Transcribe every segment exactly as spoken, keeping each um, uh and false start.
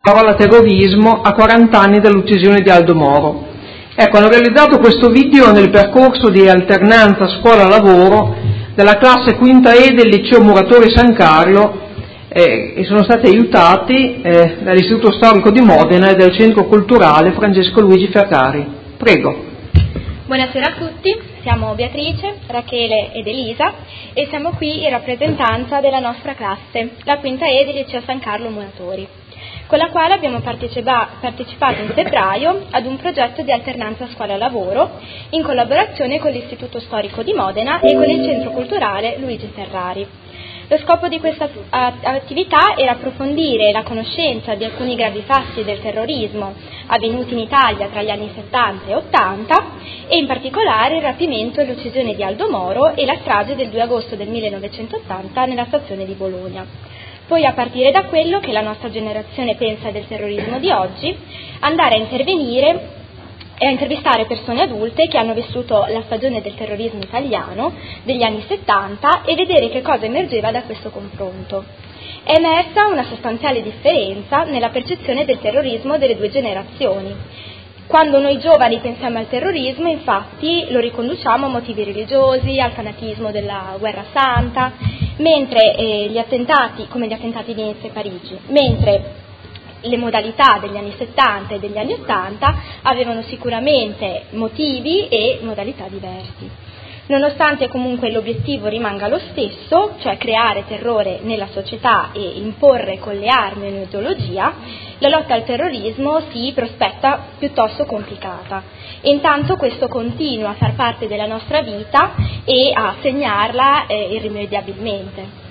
parola terrorismo a quaranta anni dall'uccisione di Aldo Moro. Ecco, hanno realizzato questo video nel percorso di alternanza scuola-lavoro della classe quinta E del liceo Muratori San Carlo eh, e sono stati aiutati eh, dall'Istituto Storico di Modena e dal Centro Culturale Francesco Luigi Ferrari. Prego. Buonasera a tutti, siamo Beatrice, Rachele ed Elisa e siamo qui in rappresentanza della nostra classe, la quinta E del liceo San Carlo Muratori, con la quale abbiamo partecipa- partecipato in febbraio ad un progetto di alternanza scuola-lavoro in collaborazione con l'Istituto Storico di Modena e con il Centro Culturale Luigi Ferrari. Lo scopo di questa attività era approfondire la conoscenza di alcuni gravi fatti del terrorismo avvenuti in Italia tra gli anni settanta e ottanta e in particolare il rapimento e l'uccisione di Aldo Moro e la strage del due agosto del millenovecentottanta nella stazione di Bologna. Poi, a partire da quello che la nostra generazione pensa del terrorismo di oggi, andare a intervenire e a intervistare persone adulte che hanno vissuto la stagione del terrorismo italiano degli anni settanta e vedere che cosa emergeva da questo confronto. È emersa una sostanziale differenza nella percezione del terrorismo delle due generazioni. Quando noi giovani pensiamo al terrorismo, infatti, lo riconduciamo a motivi religiosi, al fanatismo della guerra santa, mentre eh, gli attentati, come gli attentati di Nizza e Parigi, mentre le modalità degli anni settanta e degli anni ottanta avevano sicuramente motivi e modalità diversi. Nonostante comunque l'obiettivo rimanga lo stesso, cioè creare terrore nella società e imporre con le armi un'ideologia, la lotta al terrorismo si prospetta piuttosto complicata e intanto questo continua a far parte della nostra vita e a segnarla eh, irrimediabilmente.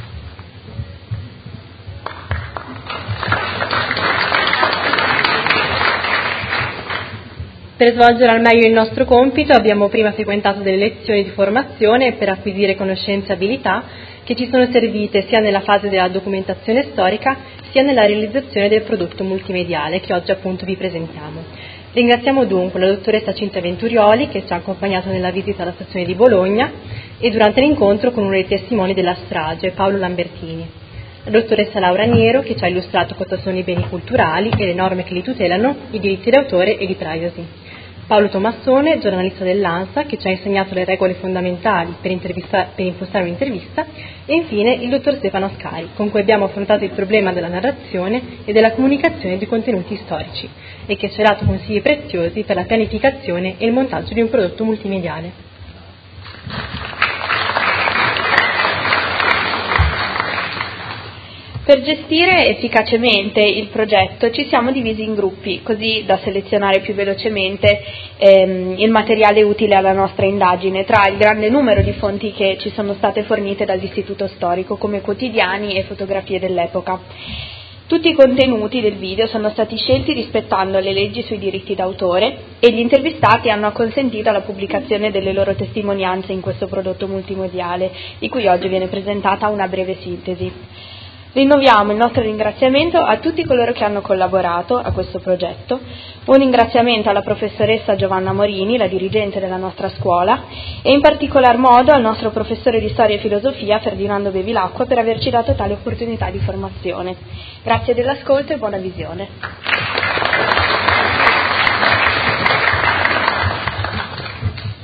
Per svolgere al meglio il nostro compito abbiamo prima frequentato delle lezioni di formazione per acquisire conoscenze e abilità che ci sono servite sia nella fase della documentazione storica sia nella realizzazione del prodotto multimediale che oggi appunto vi presentiamo. Ringraziamo dunque la dottoressa Cinzia Venturioli che ci ha accompagnato nella visita alla stazione di Bologna e durante l'incontro con uno dei testimoni della strage, Paolo Lambertini. La dottoressa Laura Niero che ci ha illustrato cosa sono i beni culturali e le norme che li tutelano, i diritti d'autore e di privacy. Paolo Tomassone, giornalista dell'ANSA, che ci ha insegnato le regole fondamentali per, per impostare un'intervista, e infine il dottor Stefano Ascari, con cui abbiamo affrontato il problema della narrazione e della comunicazione di contenuti storici, e che ci ha dato consigli preziosi per la pianificazione e il montaggio di un prodotto multimediale. Per gestire efficacemente il progetto ci siamo divisi in gruppi, così da selezionare più velocemente ehm, il materiale utile alla nostra indagine, tra il grande numero di fonti che ci sono state fornite dall'Istituto Storico, come quotidiani e fotografie dell'epoca. Tutti i contenuti del video sono stati scelti rispettando le leggi sui diritti d'autore e gli intervistati hanno acconsentito alla pubblicazione delle loro testimonianze in questo prodotto multimediale, di cui oggi viene presentata una breve sintesi. Rinnoviamo il nostro ringraziamento a tutti coloro che hanno collaborato a questo progetto, un ringraziamento alla professoressa Giovanna Morini, la dirigente della nostra scuola, e in particolar modo al nostro professore di storia e filosofia Ferdinando Bevilacqua per averci dato tale opportunità di formazione. Grazie dell'ascolto e buona visione.